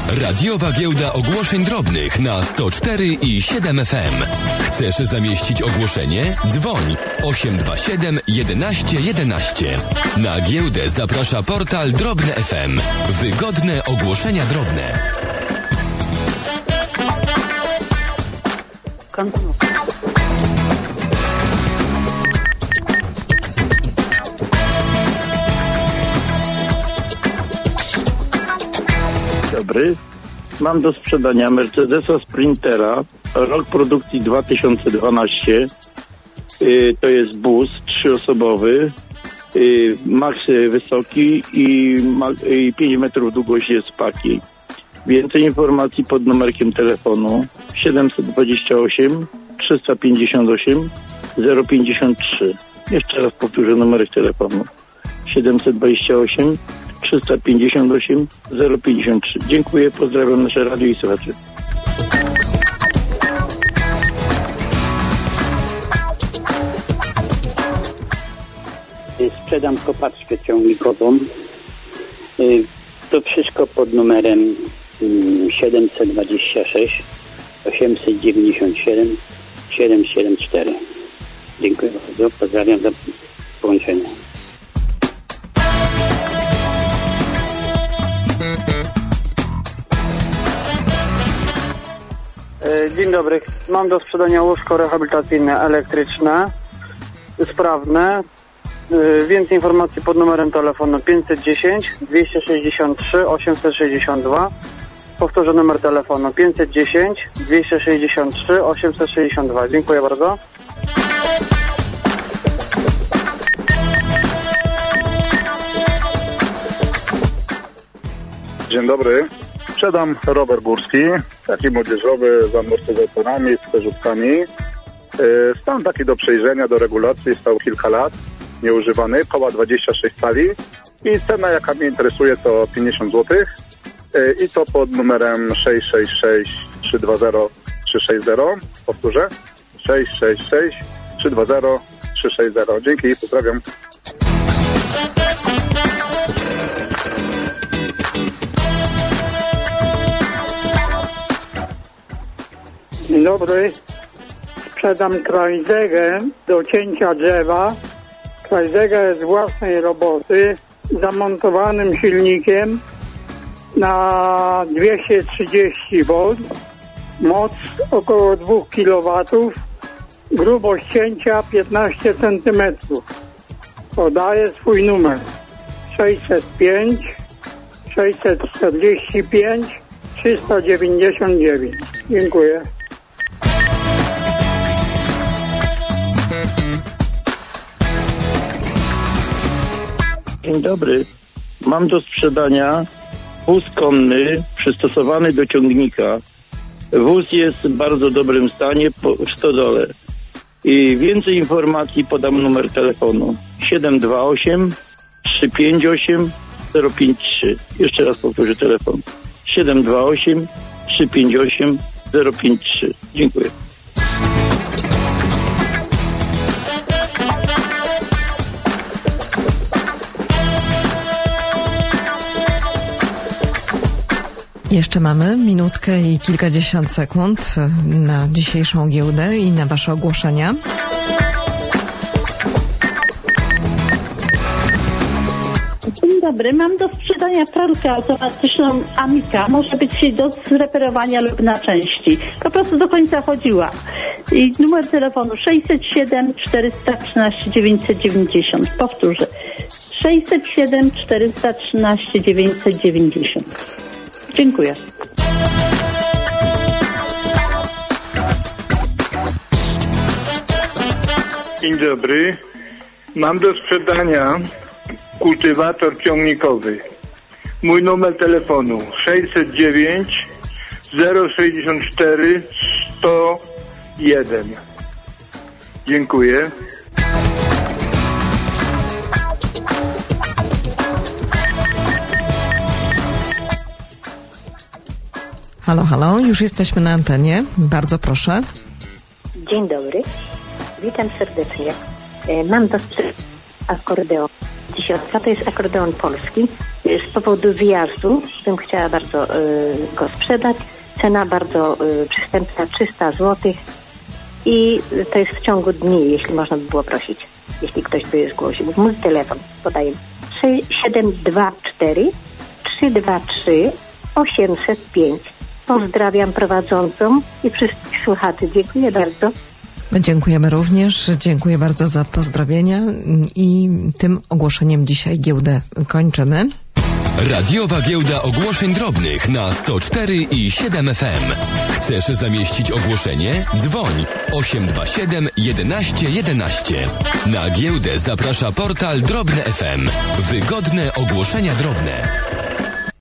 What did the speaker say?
Radiowa giełda ogłoszeń drobnych na 104,7 FM. Chcesz zamieścić ogłoszenie? Dzwoń 827 11 11. Na giełdę zaprasza portal Drobne FM. Wygodne ogłoszenia drobne. Dobry. Mam do sprzedania Mercedesa Sprintera, rok produkcji 2012. To jest bus 3-osobowy, max wysoki i 5 metrów długości jest paki. Więcej informacji pod numerkiem telefonu 728 358 053. Jeszcze raz powtórzę numerek telefonu 728 358 053. Dziękuję, pozdrawiam nasze radio i słuchaczy. Sprzedam kopaczkę ciągnikową. To wszystko pod numerem 726 897 774. Dziękuję bardzo. Pozdrawiam za połączenie. Dzień dobry. Mam do sprzedania łóżko rehabilitacyjne elektryczne, sprawne. Więcej informacji pod numerem telefonu 510 263 862. Powtórzę numer telefonu 510 263 862. Dziękuję bardzo. Dzień dobry. Sprzedam rower górski, taki młodzieżowy, z amortyzatorami, z przerzutami. Stan taki do przejrzenia, do regulacji, stał kilka lat, nieużywany, koła 26 cali i cena, jaka mnie interesuje, to 50 zł. I to pod numerem 666 320 360. Powtórzę, 666 320 360. Dzięki, pozdrawiam. Dzień dobry. Sprzedam krajzegę do cięcia drzewa. Krajzega jest z własnej roboty, zamontowanym silnikiem na 230 V, moc około 2 kW, grubość cięcia 15 cm. Podaję swój numer 605 645 399. Dziękuję. Dzień dobry. Mam do sprzedania wóz konny przystosowany do ciągnika. Wóz jest w bardzo dobrym stanie w stodole. I więcej informacji podam numer telefonu 728 358 053. Jeszcze raz powtórzę telefon 728 358 053. Dziękuję. Jeszcze mamy minutkę i kilkadziesiąt sekund na dzisiejszą giełdę i na wasze ogłoszenia. Dzień dobry, mam do sprzedania pralkę automatyczną Amica. Może być do zreperowania lub na części. Po prostu do końca chodziła. I numer telefonu 607 413 990. Powtórzę. 607 413 990. Dziękuję. Dzień dobry. Mam do sprzedania kultywator ciągnikowy. Mój numer telefonu 609 064 101. Dziękuję. Halo, halo, już jesteśmy na antenie. Bardzo proszę. Dzień dobry. Witam serdecznie. Mam do akordeon. To jest akordeon polski. z powodu wyjazdu, bym chciała bardzo go sprzedać. Cena bardzo przystępna, 300 zł i to jest w ciągu dni, jeśli można by było prosić, jeśli ktoś by je zgłosił. Mój telefon podaję 724 323 805. Pozdrawiam prowadzącą i wszystkich słuchaczy. Dziękuję bardzo. Dziękujemy również. Dziękuję bardzo za pozdrowienia i tym ogłoszeniem dzisiaj giełdę kończymy. Radiowa giełda ogłoszeń drobnych na 104,7 FM. Chcesz zamieścić ogłoszenie? Dzwoń 827 11 11. Na giełdę zaprasza portal Drobne FM. Wygodne ogłoszenia drobne.